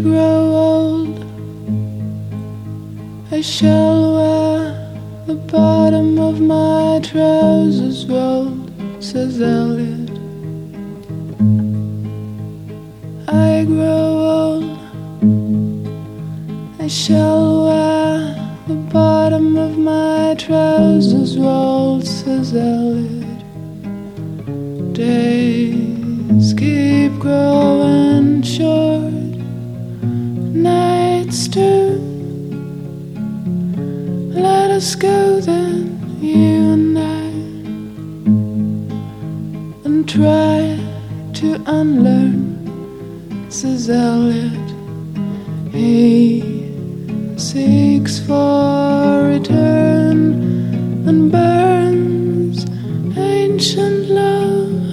grow old, I shall wear the bottom of my trousers rolled, says Elliot. I grow old, I shall wear the bottom of my trousers rolled, says Elliot. Days keep growing short, nights too. Let us go then, you and I, and try to unlearn, says Elliot. He seeks for return and burns ancient love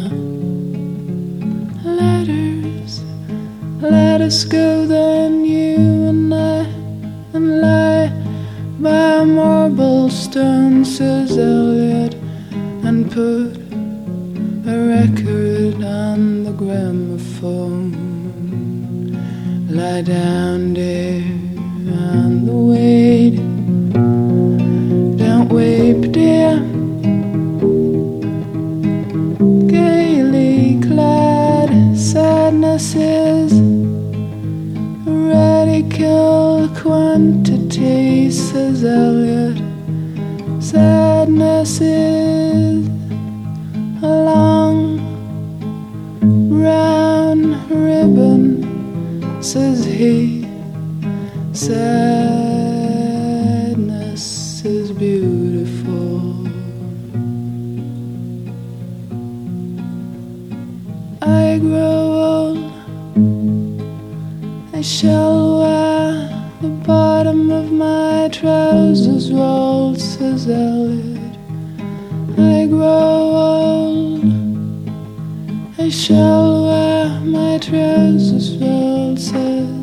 letters. Let us go then, you and I, and lie by a marble stone, says Elliot, and put a record on the gramophone. Lie down, dear, on the weight. Don't weep, dear. Gaily clad sadness is a radical quantity, says Elliot. Sadness is a long round ribbon, says he. Sadness is beautiful. I grow old, I shall wear the bottom of my trousers rolled, says Elliot. I grow old, I shall wear my trousers rolled, says